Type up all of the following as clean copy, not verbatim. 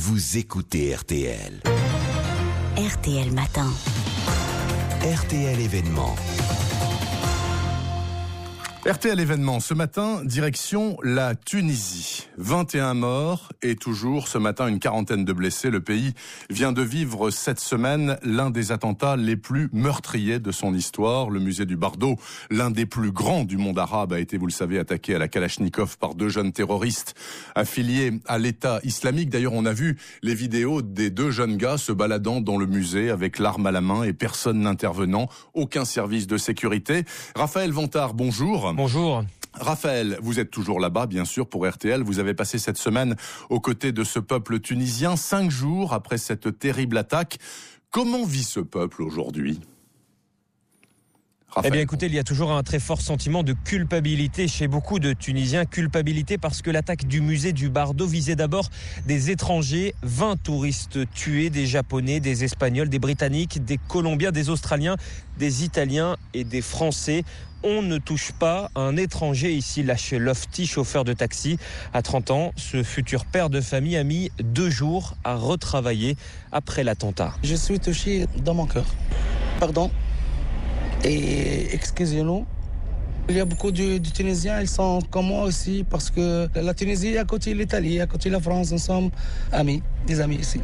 vous écoutez RTL. RTL Matin. RTL événement. RTL événement, ce matin, direction la Tunisie. 21 morts et toujours ce matin une quarantaine de blessés. Le pays vient de vivre cette semaine l'un des attentats les plus meurtriers de son histoire. Le musée du Bardo, l'un des plus grands du monde arabe, a été, vous le savez, attaqué à la Kalachnikov par deux jeunes terroristes affiliés à l'État islamique. D'ailleurs, on a vu les vidéos des deux jeunes gars se baladant dans le musée avec l'arme à la main et personne n'intervenant, aucun service de sécurité. Raphaël Vantard, bonjour. Bonjour. Raphaël, vous êtes toujours là-bas, bien sûr, pour RTL. Vous avez passé cette semaine aux côtés de ce peuple tunisien, 5 jours après cette terrible attaque. Comment vit ce peuple aujourd'hui ? Eh bien écoutez, il y a toujours un très fort sentiment de culpabilité chez beaucoup de Tunisiens. Culpabilité parce que l'attaque du musée du Bardo visait d'abord des étrangers, 20 touristes tués, des Japonais, des Espagnols, des Britanniques, des Colombiens, des Australiens, des Italiens et des Français. On ne touche pas à un étranger ici, lâche Lofty, chauffeur de taxi. À 30 ans, ce futur père de famille a mis 2 jours à retravailler après l'attentat. Je suis touché dans mon cœur. Pardon. Et excusez-nous. Il y a beaucoup de Tunisiens, ils sont comme moi aussi, parce que la Tunisie est à côté de l'Italie, à côté de la France, nous sommes amis, des amis ici.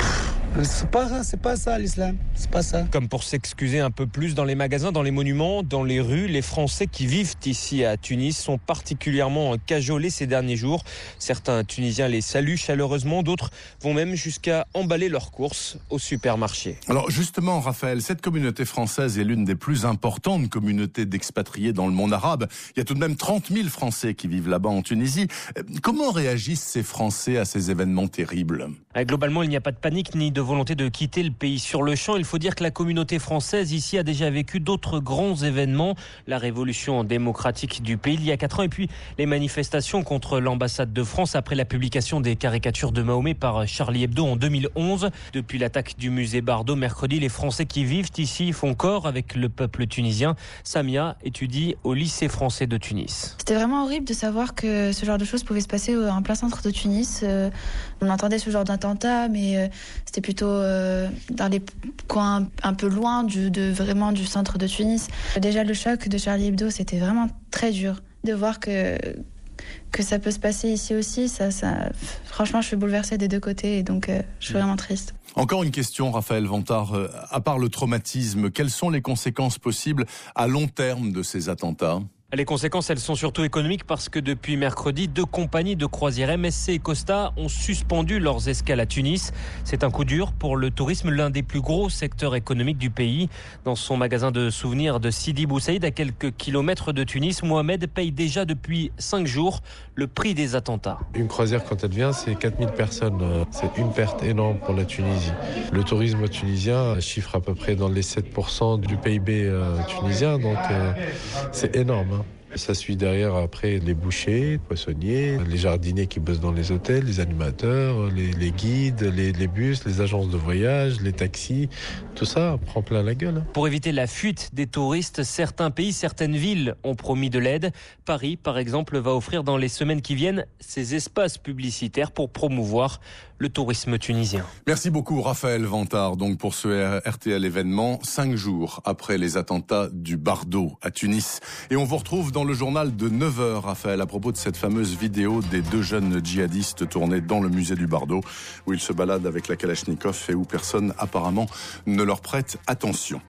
C'est pas ça l'islam, c'est pas ça. Comme pour s'excuser un peu plus, dans les magasins, dans les monuments, dans les rues, les Français qui vivent ici à Tunis sont particulièrement cajolés ces derniers jours. Certains Tunisiens les saluent chaleureusement, d'autres vont même jusqu'à emballer leurs courses au supermarché. Alors justement, Raphaël, cette communauté française est l'une des plus importantes communautés d'expatriés dans le monde arabe. Il y a tout de même 30 000 Français qui vivent là-bas en Tunisie. Comment réagissent ces Français à ces événements terribles ? Globalement, il n'y a pas de panique ni de volonté de quitter le pays sur le champ. Il faut dire que la communauté française ici a déjà vécu d'autres grands événements. La révolution démocratique du pays il y a 4 ans et puis les manifestations contre l'ambassade de France après la publication des caricatures de Mahomet par Charlie Hebdo en 2011. Depuis l'attaque du musée Bardo mercredi, les Français qui vivent ici font corps avec le peuple tunisien. Samia étudie au lycée français de Tunis. C'était vraiment horrible de savoir que ce genre de choses pouvait se passer en plein centre de Tunis. On entendait ce genre d'attentat, mais c'était plutôt dans les coins un peu loin vraiment du centre de Tunis. Déjà, le choc de Charlie Hebdo, c'était vraiment très dur. De voir que ça peut se passer ici aussi, ça, franchement, je suis bouleversée des deux côtés et donc je suis vraiment triste. Encore une question, Raphaël Vantard. À part le traumatisme, quelles sont les conséquences possibles à long terme de ces attentats ? Les conséquences, elles sont surtout économiques parce que depuis mercredi, 2 compagnies de croisière MSC et Costa ont suspendu leurs escales à Tunis. C'est un coup dur pour le tourisme, l'un des plus gros secteurs économiques du pays. Dans son magasin de souvenirs de Sidi Bou Saïd, à quelques kilomètres de Tunis, Mohamed paye déjà depuis 5 jours le prix des attentats. Une croisière, quand elle vient, c'est 4000 personnes. C'est une perte énorme pour la Tunisie. Le tourisme tunisien chiffre à peu près dans les 7% du PIB tunisien, donc c'est énorme. Ça suit derrière après les bouchers, les poissonniers, les jardiniers qui bossent dans les hôtels, les animateurs, les guides, les bus, les agences de voyage, les taxis. Tout ça prend plein la gueule. Pour éviter la fuite des touristes, certains pays, certaines villes ont promis de l'aide. Paris, par exemple, va offrir dans les semaines qui viennent ses espaces publicitaires pour promouvoir le tourisme tunisien. Merci beaucoup, Raphaël Vantard, donc pour ce RTL événement, 5 jours après les attentats du Bardo à Tunis. Et on vous retrouve dans le journal de 9h, Raphaël, à propos de cette fameuse vidéo des 2 jeunes djihadistes tournés dans le musée du Bardo, où ils se baladent avec la Kalachnikov et où personne apparemment ne leur prête attention.